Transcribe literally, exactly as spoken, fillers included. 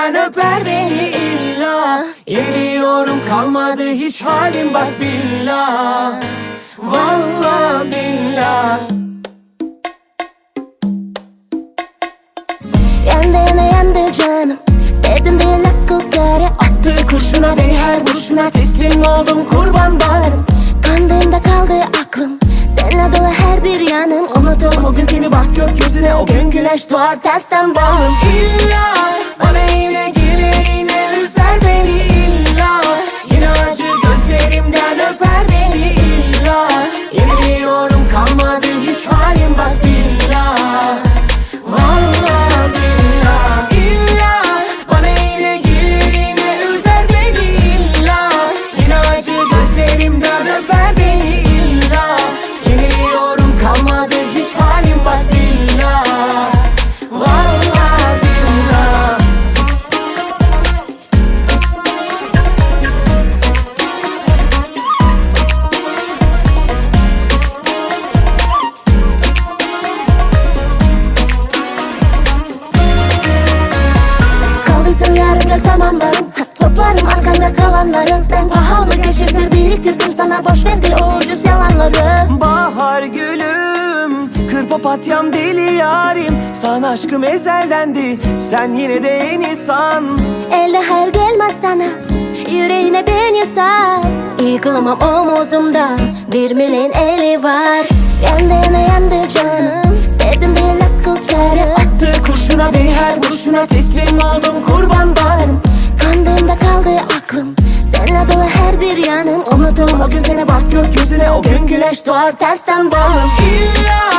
gözlerimden öper beni illa. Yeniliyorum kalmadı hiç halim bak billah. Vallahi billah. Yandı yana yandı canım, sevdim diye akıl kârı. Attığı kurşuna beni her vuruşuna teslim oldum kurban bağrım. Kandığımda kaldı aklım, seninle dolu her bir yanım. Unuttum o gün seni bak gökyüzüne, o gün güneş doğar tersten bağım. İlla bana yine gelir yine üzer beni illa. Yine acı gözlerimden öper beni illa. Yeniliyorum kalmadı hiç halim bak billah. Vallahi billah. İlla bana yine gelir yine üzer beni illa. Yine acı gözlerimden öper beni illa. Yeniliyorum kalmadı hiç halim bak billah. Vallahi billah. Kaldıysan yarın gel tamamlarım, toplarım arkanda kalanları. Ben pahalı geçirdir biriktirdim sana, boş verdir o ucuz yalanları. Bahar gülüm, kır papatyam deli yarim. Sana aşkım ezeldendi, sen yine de yeni san. Elde hayır gelmez sana, yüreğine ben yasar. Yıkılamam omuzumda, bir milyon eli var. Yandı yana yandı canım, sevdim diye akıl kârı. Attığı kurşuna beni her vuruşuna teslim oldum kurban bağrım. Kandığımda kaldı aklım, seninle dolu her bir yanım. Unuttum o gün seni bak gökyüzüne, o gün güneş doğar tersten bağım. İlla